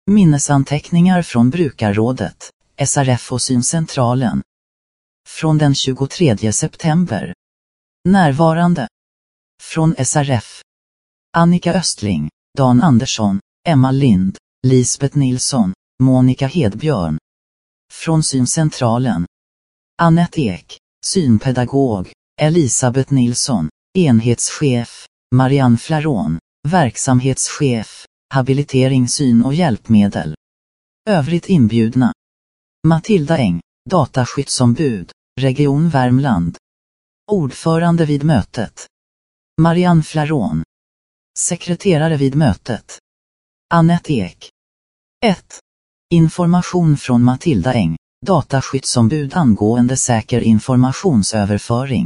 Minnesanteckningar från Brukarrådet, SRF och Syncentralen. Från den 23 september. Närvarande. Från SRF. Annika Östling, Dan Andersson, Emma Lind, Lisbeth Nilsson, Monica Hedbjörn. Från Syncentralen. Annette Ek, synpedagog, Elisabeth Nilsson, enhetschef, Marianne Flaron, verksamhetschef, habilitering syn och hjälpmedel. Övrigt inbjudna. Matilda Eng, dataskyddsombud, Region Värmland. Ordförande vid mötet. Marianne Flaron. Sekreterare vid mötet. Annette Ek. 1. Information från Matilda Eng, dataskyddsombud angående säker informationsöverföring.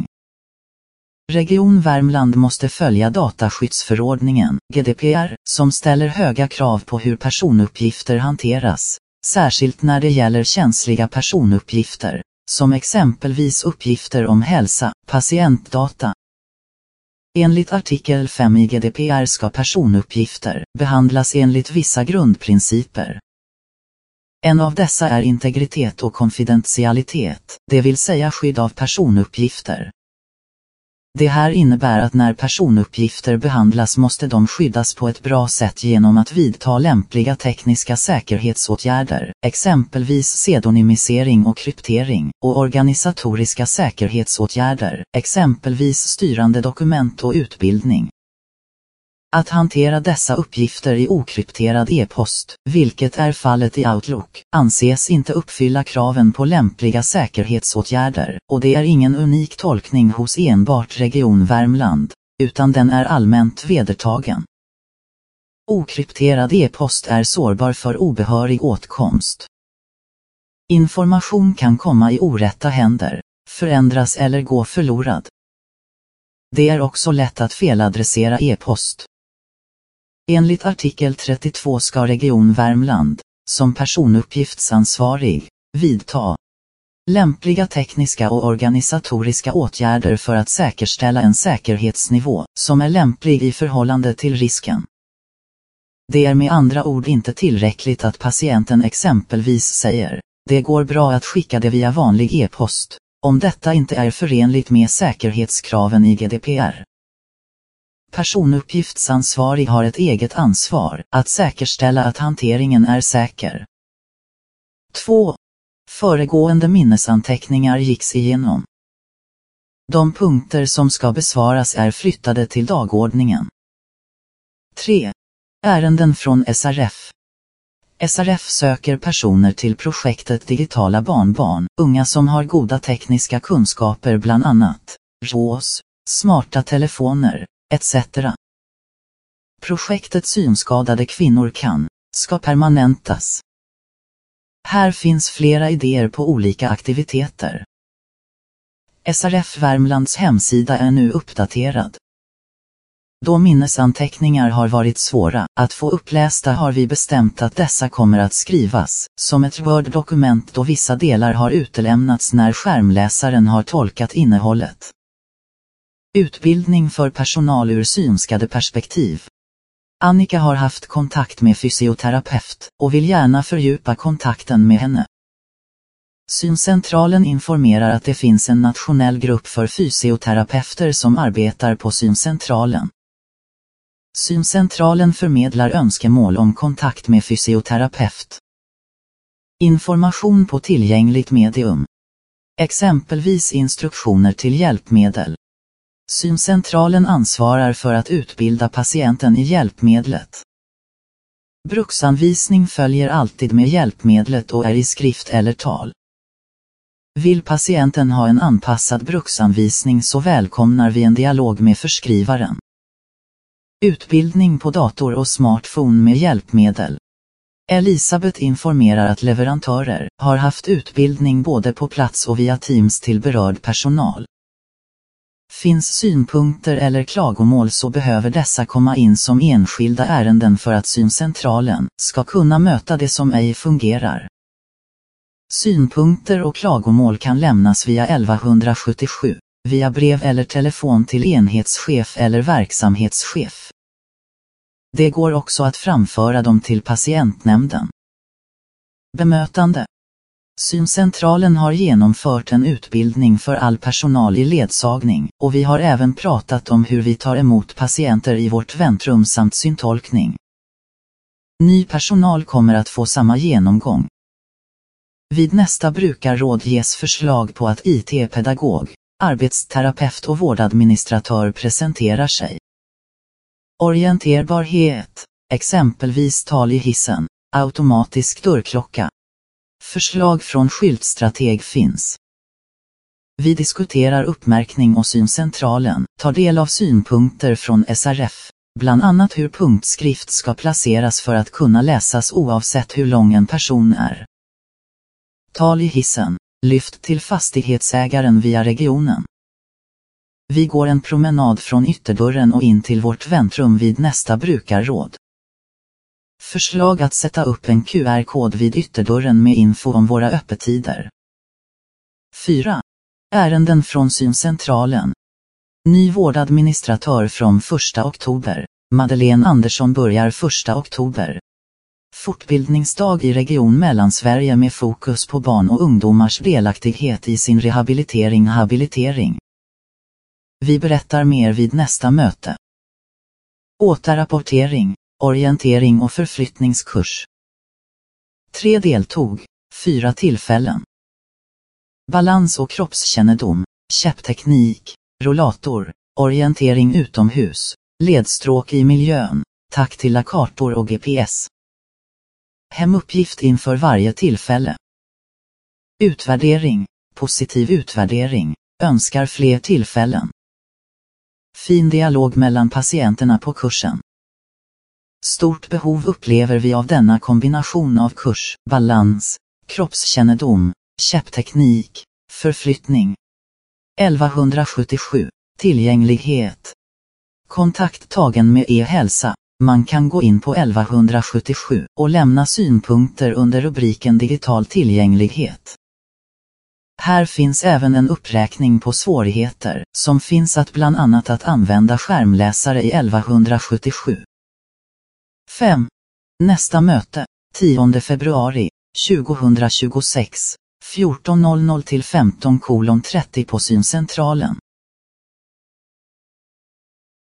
Region Värmland måste följa dataskyddsförordningen, GDPR, som ställer höga krav på hur personuppgifter hanteras, särskilt när det gäller känsliga personuppgifter, som exempelvis uppgifter om hälsa, patientdata. Enligt artikel 5 i GDPR ska personuppgifter behandlas enligt vissa grundprinciper. En av dessa är integritet och konfidentialitet, det vill säga skydd av personuppgifter. Det här innebär att när personuppgifter behandlas måste de skyddas på ett bra sätt genom att vidta lämpliga tekniska säkerhetsåtgärder, exempelvis pseudonymisering och kryptering, och organisatoriska säkerhetsåtgärder, exempelvis styrande dokument och utbildning. Att hantera dessa uppgifter i okrypterad e-post, vilket är fallet i Outlook, anses inte uppfylla kraven på lämpliga säkerhetsåtgärder, och det är ingen unik tolkning hos enbart Region Värmland, utan den är allmänt vedertagen. Okrypterad e-post är sårbar för obehörig åtkomst. Information kan komma i orätta händer, förändras eller gå förlorad. Det är också lätt att feladressera e-post. Enligt artikel 32 ska Region Värmland, som personuppgiftsansvarig, vidta lämpliga tekniska och organisatoriska åtgärder för att säkerställa en säkerhetsnivå som är lämplig i förhållande till risken. Det är med andra ord inte tillräckligt att patienten exempelvis säger, det går bra att skicka det via vanlig e-post, om detta inte är förenligt med säkerhetskraven i GDPR. Personuppgiftsansvarig har ett eget ansvar att säkerställa att hanteringen är säker. 2. Föregående minnesanteckningar gicks igenom. De punkter som ska besvaras är flyttade till dagordningen. 3. Ärenden från SRF. SRF söker personer till projektet Digitala barnbarn, unga som har goda tekniska kunskaper, bland annat ROS, smarta telefoner, etc. Projektet Synskadade kvinnor ska permanentas. Här finns flera idéer på olika aktiviteter. SRF Värmlands hemsida är nu uppdaterad. Då minnesanteckningar har varit svåra att få upplästa har vi bestämt att dessa kommer att skrivas som ett Word-dokument då vissa delar har utelämnats när skärmläsaren har tolkat innehållet. Utbildning för personal ur synskadeperspektiv. Annika har haft kontakt med fysioterapeut och vill gärna fördjupa kontakten med henne. Syncentralen informerar att det finns en nationell grupp för fysioterapeuter som arbetar på Syncentralen. Syncentralen förmedlar önskemål om kontakt med fysioterapeut. Information på tillgängligt medium. Exempelvis instruktioner till hjälpmedel. Syncentralen ansvarar för att utbilda patienten i hjälpmedlet. Bruksanvisning följer alltid med hjälpmedlet och är i skrift eller tal. Vill patienten ha en anpassad bruksanvisning så välkomnar vi en dialog med förskrivaren. Utbildning på dator och smartphone med hjälpmedel. Elisabeth informerar att leverantörer har haft utbildning både på plats och via Teams till berörd personal. Finns synpunkter eller klagomål så behöver dessa komma in som enskilda ärenden för att Syncentralen ska kunna möta det som ej fungerar. Synpunkter och klagomål kan lämnas via 1177, via brev eller telefon till enhetschef eller verksamhetschef. Det går också att framföra dem till patientnämnden. Bemötande. Syncentralen har genomfört en utbildning för all personal i ledsagning, och vi har även pratat om hur vi tar emot patienter i vårt väntrum samt syntolkning. Ny personal kommer att få samma genomgång. Vid nästa brukarråd ges förslag på att IT-pedagog, arbetsterapeut och vårdadministratör presenterar sig. Orienterbarhet, exempelvis tal i hissen, automatisk dörrklocka. Förslag från skyltstrateg finns. Vi diskuterar uppmärkning och syncentralen, tar del av synpunkter från SRF, bland annat hur punktskrift ska placeras för att kunna läsas oavsett hur lång en person är. Tal i hissen, lyft till fastighetsägaren via regionen. Vi går en promenad från ytterdörren och in till vårt väntrum vid nästa brukarråd. Förslag att sätta upp en QR-kod vid ytterdörren med info om våra öppettider. 4. Ärenden från syncentralen. Ny vårdadministratör från 1 oktober. Madeleine Andersson börjar 1 oktober. Fortbildningsdag i Region Mellansverige med fokus på barn och ungdomars delaktighet i sin rehabilitering. Vi berättar mer vid nästa möte. Återrapportering, orientering och förflyttningskurs. 3 deltog, 4 tillfällen. Balans och kroppskännedom, käppteknik, rollator, orientering utomhus, ledstråk i miljön, taktila kartor och GPS. Hemuppgift inför varje tillfälle. Utvärdering, positiv utvärdering, önskar fler tillfällen. Fin dialog mellan patienterna på kursen. Stort behov upplever vi av denna kombination av kurs, balans, kroppskännedom, käppteknik, förflyttning. 1177. Tillgänglighet. Kontakt tagen med e-hälsa. Man kan gå in på 1177 och lämna synpunkter under rubriken digital tillgänglighet. Här finns även en uppräkning på svårigheter, som finns att bland annat att använda skärmläsare i 1177. 5. Nästa möte, 10 februari 2026, 14:00 till 15:30 på syncentralen.